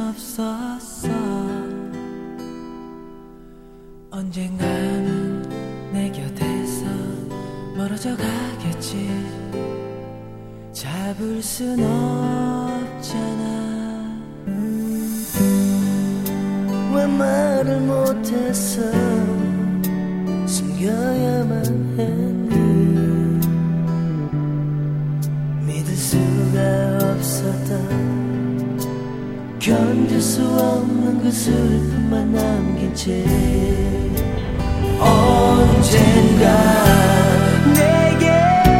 없었어. 언젠가는 내 곁에서 멀어져 가겠지. 잡을 순 없잖아. 왜 말을 못했어. 숨겨야만 했니. 믿을 수가 없었다. 견딜 수 없는 그 슬픔만 남긴 채 언젠가 내게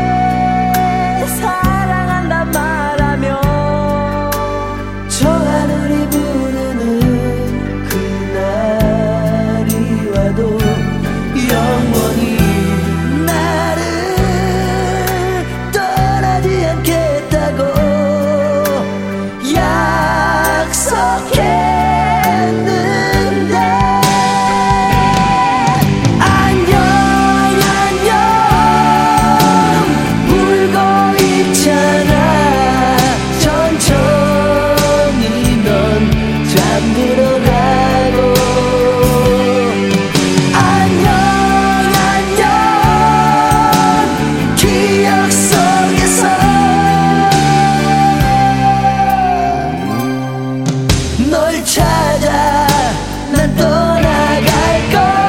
사랑한단 말하며 저 하늘이 부르는 그날이 와도 영원히 나를 떠나지 않겠다고 약속했는데 안녕 안녕 울고 있잖아. 천천히 넌 잠들어 가고 안녕 안녕 기억 속에서 널 찾아 난 떠나갈 거야.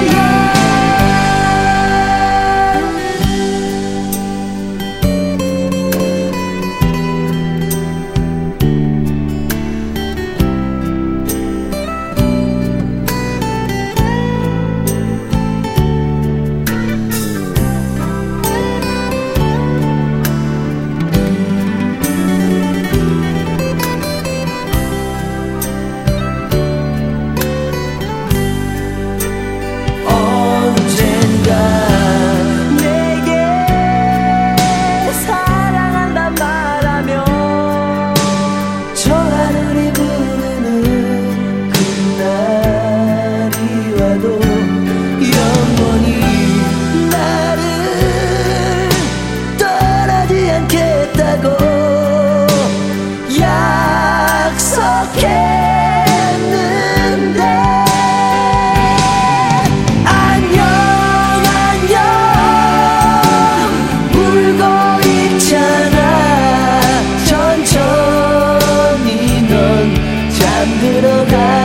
언젠가 내게 사랑한단 말하며 저 하늘이 부르는 그날이 와도 영원히 나를 떠나지 않겠다고 약속했는데 안녕 안녕 울고 있잖아. 천천히 넌 잠들어 가